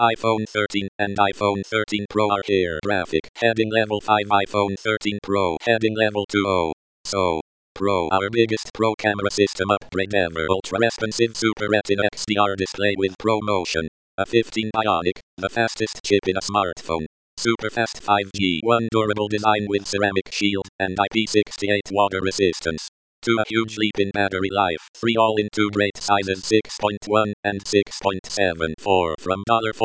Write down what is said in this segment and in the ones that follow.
iPhone 13 and iPhone 13 Pro are here. Graphic heading level 5 iPhone 13 Pro heading level 2. So, Pro, our biggest Pro camera system upgrade ever. Ultra responsive Super Retina XDR display with ProMotion. A 15 Bionic, the fastest chip in a smartphone. Super fast 5G. One durable design with ceramic shield and IP68 water resistance. 2. A huge leap in battery life. 3. All in two great sizes 6.1 and 6.74 from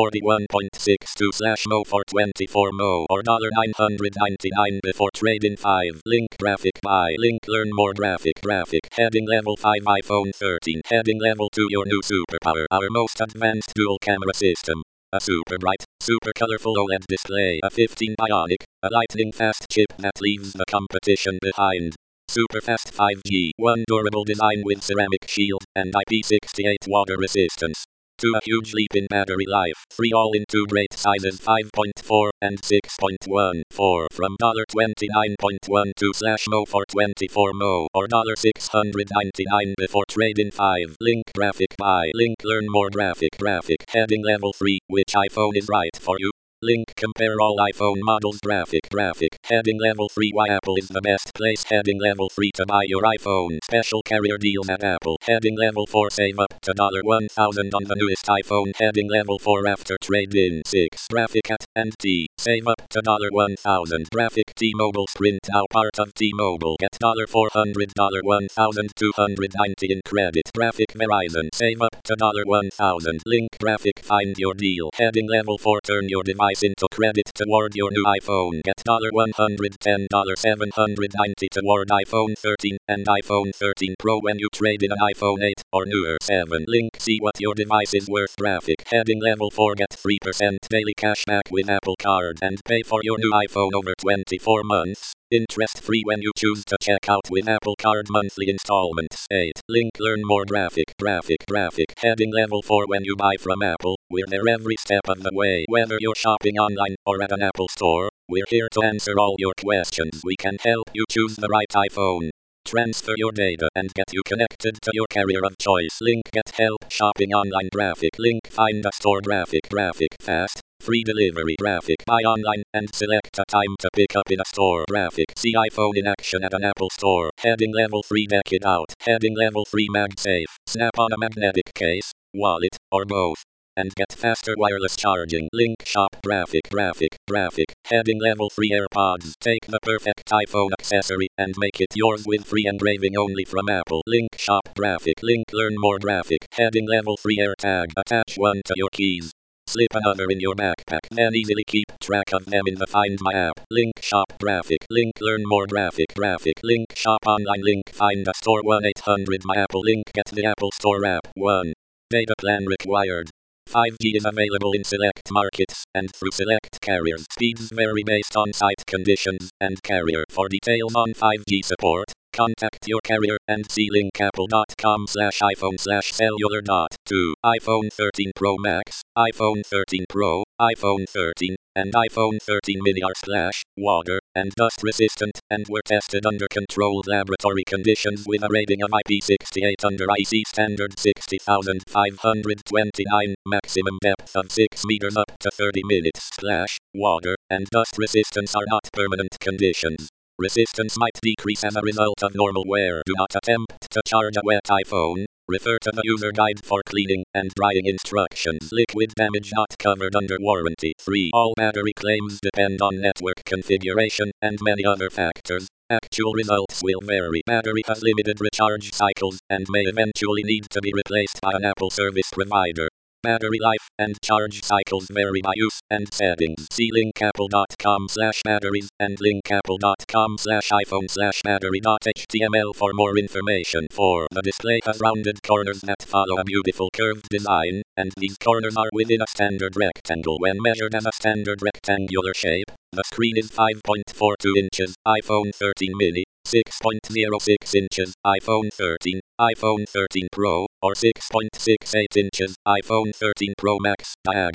$41.62/mo for 24 mo or $999 before trade-in 5. Link graphic buy. Link learn more graphic heading level 5 iPhone 13 heading level 2 your new superpower. Our most advanced dual camera system. A super bright, super colorful OLED display. A 15 Bionic, a lightning fast chip that leaves the competition behind. Super fast 5G. One durable design with ceramic shield and IP68 water resistance. 2. A huge leap in battery life. 3. All in two great sizes 5.4 and 6.14 from $29.12/mo for 24 mo or $699 before trade-in 5. Link graphic buy. Link learn more graphic heading level 3. Which iPhone is right for you? Link compare all iPhone models graphic heading level 3 why Apple is the best place heading level 3 to buy your iPhone special carrier deals at Apple heading level 4 save up to $1,000 on the newest iPhone heading level 4 after trade-in 6 graphic at and T save up to $1,000 graphic T-Mobile Sprint now part of T-Mobile get $400 $1,290 in credit graphic Verizon save up to $1,000 link graphic find your deal heading level 4 turn your device into credit toward your new iPhone. Get $110 $790 toward iPhone 13 and iPhone 13 Pro when you trade in an iPhone 8 or newer 7. Link see what your device is worth graphic heading level 4 get 3% daily cashback with Apple Card and pay for your new iPhone over 24 months. Interest free when you choose to check out with Apple Card monthly installments. 8. Link learn more graphic heading level 4 when you buy from Apple. We're there every step of the way. Whether you're shopping online or at an Apple store, we're here to answer all your questions. We can help you choose the right iPhone. Transfer your data and get you connected to your carrier of choice. Link get help shopping online graphic. Link find a store graphic fast. Free delivery graphic buy online and select a time to pick up in a store graphic see iPhone in action at an Apple store heading level 3 deck it out heading level 3 MagSafe snap on a magnetic case, wallet, or both and get faster wireless charging. Link shop graphic heading level 3 AirPods take the perfect iPhone accessory and make it yours with free engraving only from Apple. Link shop graphic link learn more graphic heading level 3 AirTag attach one to your keys. Slip another in your backpack, then easily keep track of them in the Find My app. Link shop graphic. Link learn more graphic. Link shop online. Link find a store 1-800-MY-APPLE. Link get the Apple Store app. 1. Data plan required. 5G is available in select markets and through select carriers. Speeds vary based on site conditions and carrier. For details on 5G support, contact your carrier and see linkapple.com/iphone/cellular. 2. iPhone 13 Pro Max, iPhone 13 Pro, iPhone 13, and iPhone 13 mini are splash, water, and dust resistant, and were tested under controlled laboratory conditions with a rating of IP68 under IC standard 60,529, maximum depth of 6 meters up to 30 minutes. Splash, water, and dust resistance are not permanent conditions. Resistance might decrease as a result of normal wear. Do not attempt to charge a wet iPhone. Refer to the user guide for cleaning and drying instructions. Liquid damage not covered under warranty. 3. All battery claims depend on network configuration and many other factors. Actual results will vary. Battery has limited recharge cycles and may eventually need to be replaced by an Apple service provider. Battery life and charge cycles vary by use and settings. See linkapple.com/batteries and linkapple.com/iphone/battery.html for more information. 4. The display has rounded corners that follow a beautiful curved design, and these corners are within a standard rectangle. When measured as a standard rectangular shape, the screen is 5.42 inches, iPhone 13 mini, 6.06 inches, iPhone 13, iPhone 13 Pro, or 6.68 inches, iPhone 13 Pro Max, diagonally.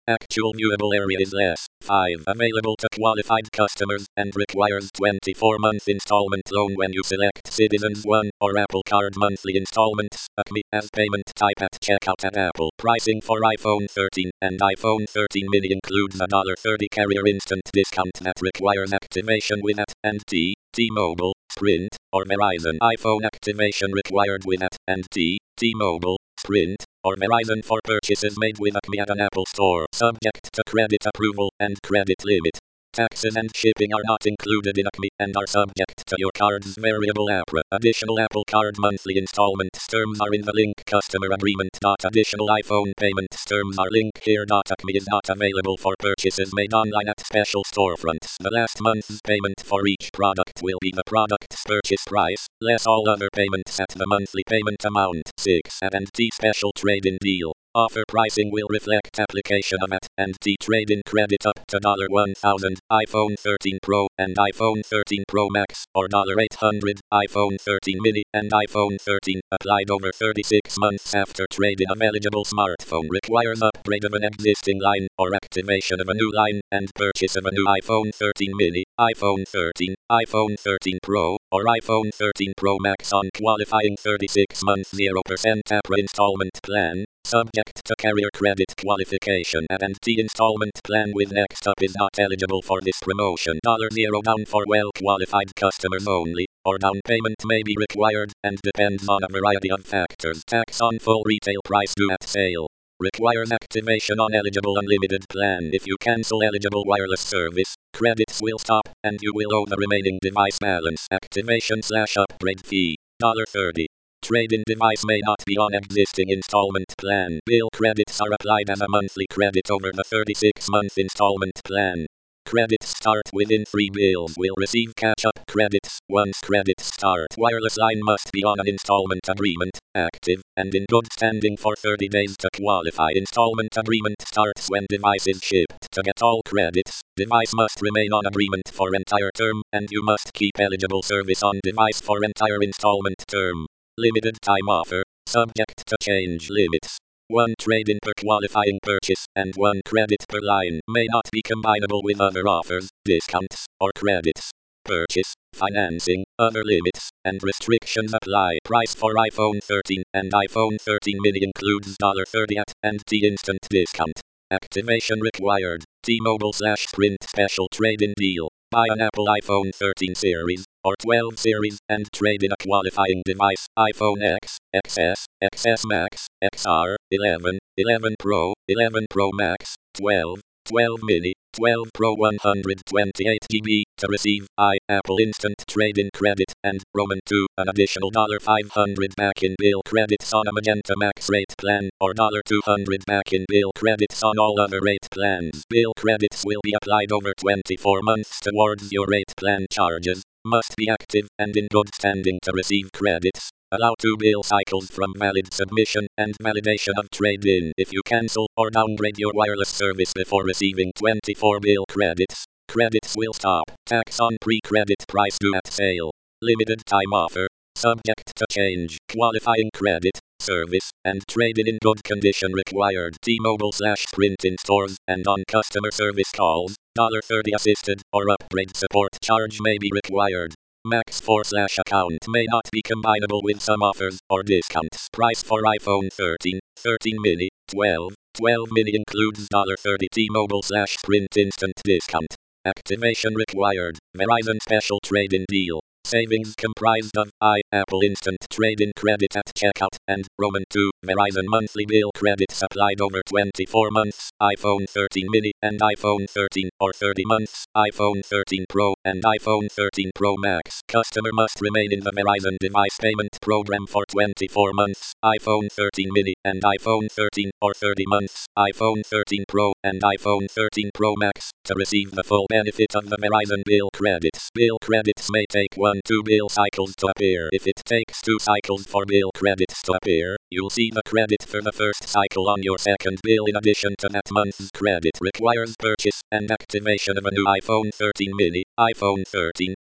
Actual viewable area is less. 5. Available to qualified customers and requires 24-month installment loan when you select Citizens One or Apple Card monthly installments. ACME as payment type at checkout at Apple. Pricing for iPhone 13 and iPhone 13 mini includes a $30 carrier instant discount that requires activation with AT&T, T-Mobile, Sprint, or Verizon. iPhone activation required with AT&T, T-Mobile, Sprint, or Verizon for purchases made with ACME at an Apple store, subject to credit approval and credit limit. Taxes and shipping are not included in ACME and are subject to your card's variable APR. Additional Apple Card monthly installments terms are in the link customer agreement. Additional iPhone payments terms are link here. ACME is not available for purchases made online at special storefronts. The last month's payment for each product will be the product's purchase price, less all other payments at the monthly payment amount. 6. AT&T special trade-in deal. Offer pricing will reflect application of AT&T trade-in credit up to $1,000, iPhone 13 Pro and iPhone 13 Pro Max, or $800, iPhone 13 mini and iPhone 13, applied over 36 months after trade-in of eligible smartphone. Requires upgrade of an existing line, or activation of a new line, and purchase of a new iPhone 13 mini, iPhone 13, iPhone 13 Pro, or iPhone 13 Pro Max on qualifying 36-month 0% APR installment plan. Subject to carrier credit qualification. AT&T installment plan with Next Up is not eligible for this promotion. $0 down for well-qualified customers only, or down payment may be required, and depends on a variety of factors. Tax on full retail price due at sale. Requires activation on eligible unlimited plan. If you cancel eligible wireless service, credits will stop, and you will owe the remaining device balance. Activation/upgrade fee. $30. Trade-in device may not be on existing installment plan. Bill credits are applied as a monthly credit over the 36-month installment plan. Credits start within 3 bills will receive catch-up credits once credits start. Wireless line must be on an installment agreement, active, and in good standing for 30 days to qualify. Installment agreement starts when device is shipped. To get all credits, device must remain on agreement for entire term, and you must keep eligible service on device for entire installment term. Limited time offer, subject to change limits. 1 trade-in per qualifying purchase, and 1 credit per line. May not be combinable with other offers, discounts, or credits. Purchase, financing, other limits, and restrictions apply. Price for iPhone 13 and iPhone 13 mini includes $30 AT&T instant discount. Activation required. T-Mobile/Sprint special trade-in deal. Buy an Apple iPhone 13 series, or 12 series, and trade in a qualifying device, iPhone X, XS, XS Max, XR, 11, 11 Pro, 11 Pro Max, 12, 12 mini, 12 Pro 128 GB, to receive Apple Instant Trade-in Credit, and Roman 2, an additional $500 back in bill credits on a Magenta Max rate plan, or $200 back in bill credits on all other rate plans. Bill credits will be applied over 24 months towards your rate plan charges. Must be active and in good standing to receive credits. Allow 2 bill cycles from valid submission and validation of trade-in. If you cancel or downgrade your wireless service before receiving 24 bill credits, credits will stop. Tax on pre-credit price due at sale. Limited time offer. Subject to change. Qualifying credit, service, and trade-in in good condition required. T-Mobile/Sprint in stores and on customer service calls. $30 assisted or upgrade support charge may be required. Max 4/account may not be combinable with some offers or discounts. Price for iPhone 13, 13 mini, 12, 12 mini includes $30 T-Mobile/Sprint instant discount. Activation required. Verizon special trade-in deal. Savings comprised of Apple Instant Trade-in Credit at checkout, and Roman 2, Verizon monthly bill credits applied over 24 months, iPhone 13 mini, and iPhone 13, or 30 months, iPhone 13 Pro, and iPhone 13 Pro Max. Customer must remain in the Verizon device payment program for 24 months, iPhone 13 mini, and iPhone 13, or 30 months, iPhone 13 Pro, and iPhone 13 Pro Max, to receive the full benefit of the Verizon bill credits. Bill credits may take 1-2 bill cycles to appear. If it takes 2 cycles for bill credits to appear, you'll see the credit for the first cycle on your second bill in addition to that month's credit. Requires purchase and activation of a new iPhone 13 mini, iPhone 13,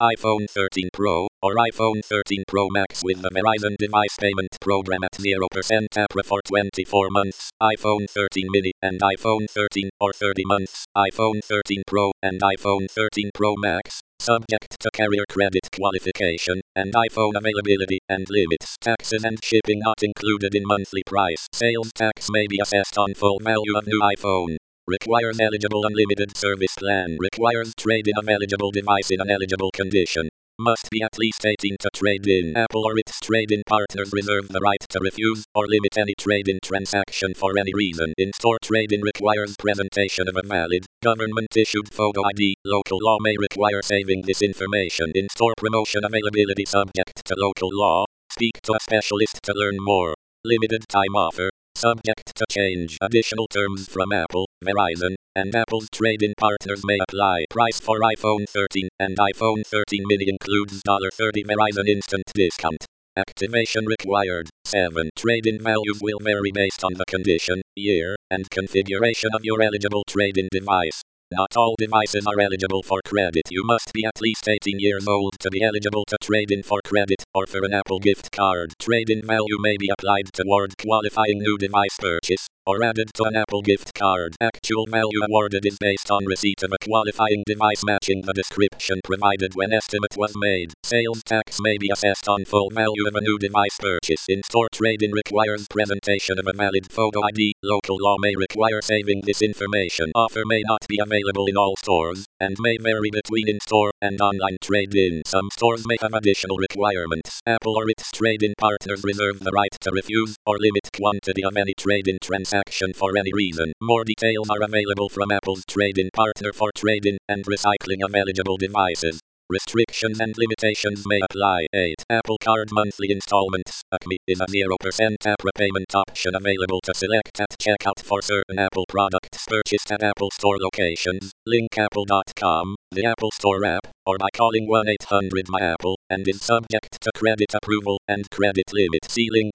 iPhone 13 Pro, or iPhone 13 Pro Max with the Verizon Device Payment Program at 0% APR for 24 months, iPhone 13 mini, and iPhone 13 or 30 months, iPhone 13 Pro, and iPhone 13 Pro Max, subject to carrier credit qualification, and iPhone availability and limits. Taxes and shipping not included in monthly price. Sales tax may be assessed on full value of new iPhone. Requires eligible unlimited service plan. Requires trade-in of eligible device in an eligible condition. Must be at least 18 to trade in. Apple or its trade-in partners reserve the right to refuse or limit any trade-in transaction for any reason. In-store trade-in requires presentation of a valid, government-issued photo ID. Local law may require saving this information. In-store promotion availability subject to local law. Speak to a specialist to learn more. Limited time offer. Subject to change. Additional terms from Apple, Verizon, and Apple's trade-in partners may apply. Price for iPhone 13 and iPhone 13 mini includes $30 Verizon instant discount. Activation required. 7. Trade-in values will vary based on the condition, year, and configuration of your eligible trade-in device. Not all devices are eligible for credit. You must be at least 18 years old to be eligible to trade in for credit or for an Apple gift card. Trade-in value may be applied toward qualifying new device purchase or added to an Apple gift card. Actual value awarded is based on receipt of a qualifying device matching the description provided when estimate was made. Sales tax may be assessed on full value of a new device purchase. In-store trade-in requires presentation of a valid photo ID. Local law may require saving this information. Offer may not be available in all stores, and may vary between in-store and online trade-in. Some stores may have additional requirements. Apple or its trade-in partners reserve the right to refuse or limit quantity of any trade-in transaction for any reason. More details are available from Apple's trade-in partner for trade-in and recycling of eligible devices. Restrictions and limitations may apply. 8. Apple Card monthly installments. ACME is a 0% APR payment option available to select at checkout for certain Apple products purchased at Apple Store locations. Link apple.com, the Apple Store app, or by calling 1-800-MY-APPLE, and is subject to credit approval and credit limit. See link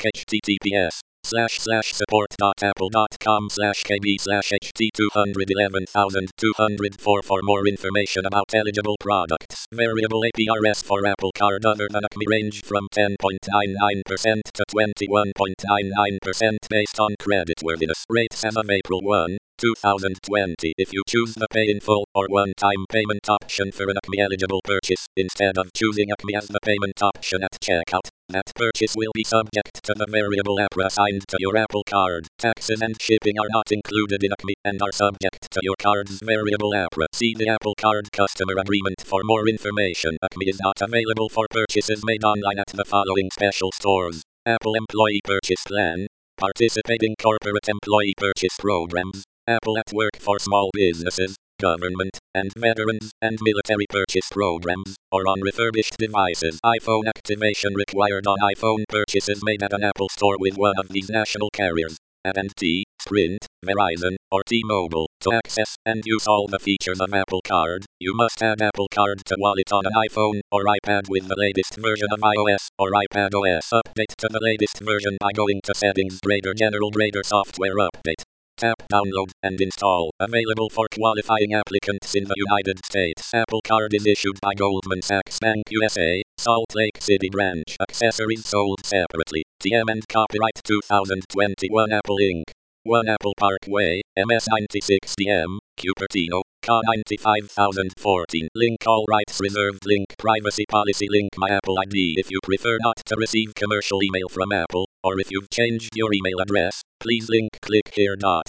https://support.apple.com/kb/ht211204 for more information about eligible products. Variable APRs for Apple Card other than ACME range from 10.99% to 21.99% based on creditworthiness. Rates as of April 1, 2020. If you choose the pay in full or one-time payment option for an ACME eligible purchase, instead of choosing ACME as the payment option at checkout, that purchase will be subject to the variable APR assigned to your Apple Card. Taxes and shipping are not included in ACME and are subject to your card's variable APR. See the Apple Card customer agreement for more information. ACME is not available for purchases made online at the following special stores: Apple Employee Purchase Plan, participating corporate employee purchase programs, Apple at Work for small businesses, government, and veterans, and military purchase programs, or on refurbished devices. iPhone activation required on iPhone purchases made at an Apple Store with one of these national carriers: AT&T, Sprint, Verizon, or T-Mobile. To access and use all the features of Apple Card, you must add Apple Card to Wallet on an iPhone or iPad with the latest version of iOS or iPadOS. Update to the latest version by going to Settings, General Software Update. Tap Download and Install. Available for qualifying applicants in the United States. Apple Card is issued by Goldman Sachs Bank USA, Salt Lake City branch. Accessories sold separately. TM and copyright 2021 Apple Inc. 1 Apple Parkway, MS96DM, Cupertino, CA 95014. Link all rights reserved. Link privacy policy. Link my Apple ID. If you prefer not to receive commercial email from Apple, or if you've changed your email address, please click here.